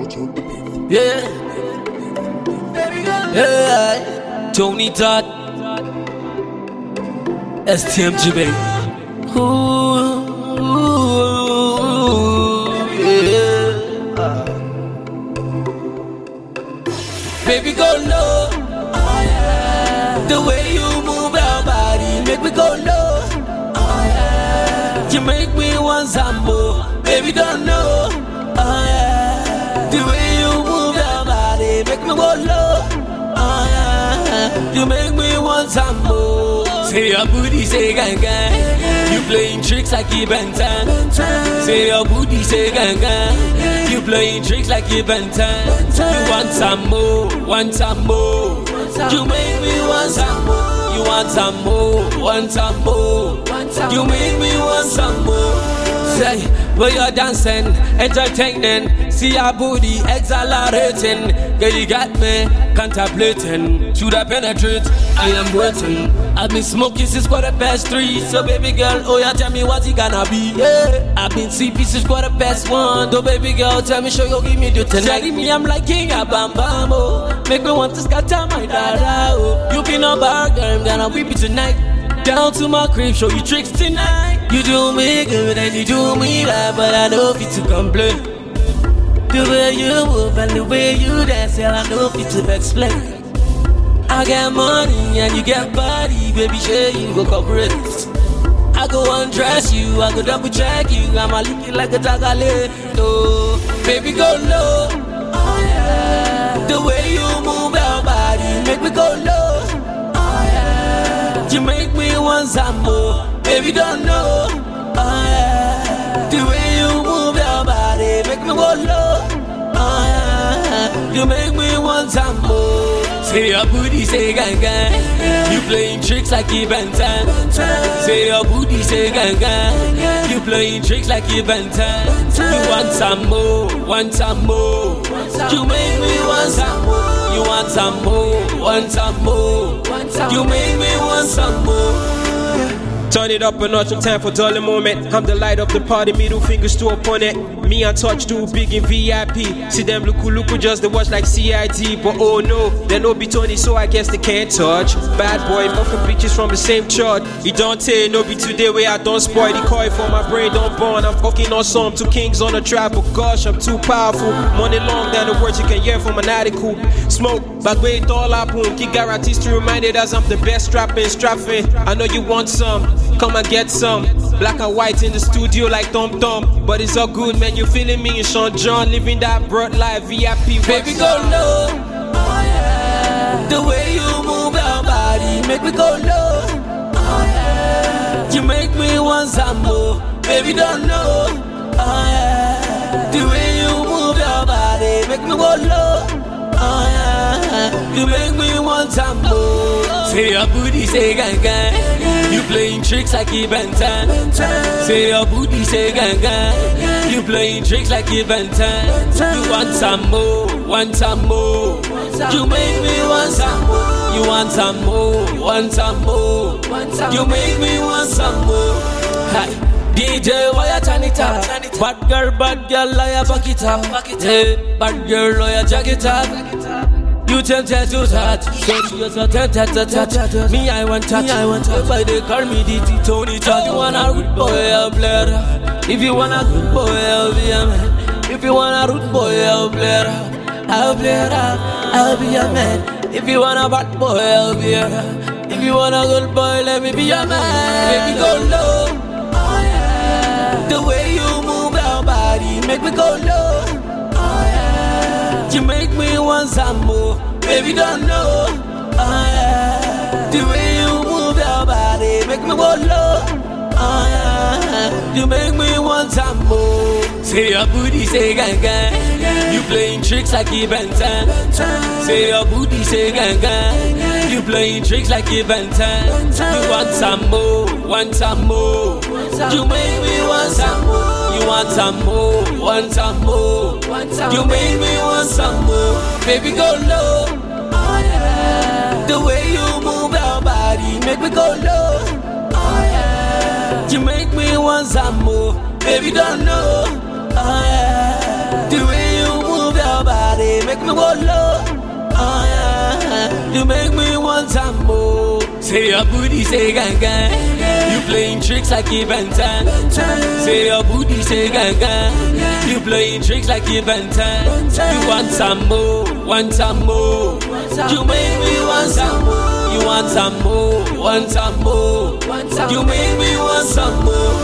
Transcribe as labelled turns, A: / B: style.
A: Yeah, yeah. Tony Todd, STMG baby. Ooh, yeah. Baby go low. The way you move your body make me go low. You make me want some more. Baby don't know. The way you move your body make me go low. You make me want some more. Say your booty say gang gang. You playing tricks like you Ben 10. Say your booty say gang gang. You playing tricks like you Ben 10. You want some more, want some more. You make me want some more. You want some more, want some more. You make me want some more. Say, where you're dancing, entertaining. See your booty accelerating. Girl, you got me contemplating. Should I penetrate? I am waiting. I've been smoking since _3. So baby girl, oh yeah, tell me what it gonna be. Yeah, I've been CP since _1. So baby girl, tell me, show you give me the tonight. Telling me I'm like King of Bam Bam, oh. Make me want to scatter my dada, oh. You been a bad girl, I'm gonna whip it tonight. Down to my crib, show you tricks tonight. You do me good and you do me bad, but I know fit to complain. The way you move and the way you dance, I know fit to explain. I got money and you get body, baby, sure you go cooperate. I go undress you, I go double check you, I'ma lick you like a tagale. No, baby, go low. The way you move your body make me go low. You make me want some more, baby, don't know. The way you move your body make me go low. You make me want some more. Say your booty say gang gang. You playing tricks like you Ben 10. Say your booty say gang gang. You playing tricks like you Ben 10. You want some more, want some more. You make me want some more. You want some more, want some more. You make me want some more.
B: Turn it up a notch, no time for dull moment. I'm the light of the party, middle fingers to opponent. Me and Touch do big in VIP. See them look just they watch like CID. But oh no, they no be Tony, so I guess they can't touch. Bad boy, muffin bitches from the same church. It don't take no be today where I don't spoil the coil for my brain don't burn. I'm fucking on some two kings on a trap, but gosh, I'm too powerful. Money long than the words you can hear from an article. Smoke, back way it all up, keep guarantees to remind it as I'm the best strapping. I know you want some. Come and get some. Black and white in the studio like Tom Tom. But it's all good, man, you feeling me and Sean John. Living that broad life, VIP.
A: Baby, go low. The way you move your body make me go low. You make me want some more, baby, don't know. The way you move your body make me go low. You make me want some more. Say your booty say gang gang. You playing tricks like you Ben 10. Say your booty say gang gang. You playing tricks like you Ben 10. You want some more, want some more. You make me want some more. You want some more, want some more. You make me want some more. Hi. DJ, why you turn it up? Bad girl, lawyer, back it up. Hey, bad girl, lawyer, jack it up. You tempted to touch, so you're so tempted to touch. Me, I want touch. Everybody they call me DT Tony Todd. You want a rude boy, I'll play it. If you want a good boy, I'll be a man. If you want a rude boy, I'll play it. I'll play it up, I'll be a man. If you want a bad boy, I'll be a man. If you want a good boy, let me be a man. Baby, go low. The way you move your body make me go low. You make me want some more, baby, don't know. The way you move your body make me go low. You make me want some more. Say your booty say gang gang. You playing tricks like you Ben 10. Say your booty say gang gang. You playing tricks like you Ben 10. You want some more, want some more. You make me want some more. You want some more, want some more. You make me want some more. Baby, go low. The way you move your body make me go low. You make me want some more, baby, don't know. The way you move your go low. Oh yeah, you make me want some more. Say your booty say gang gang. You playing tricks like you Benton. Say your booty say gang gang. You playing tricks like you Benton. You want some more, want some more. You make me want some more. You want some more, want some more. You make me want some more.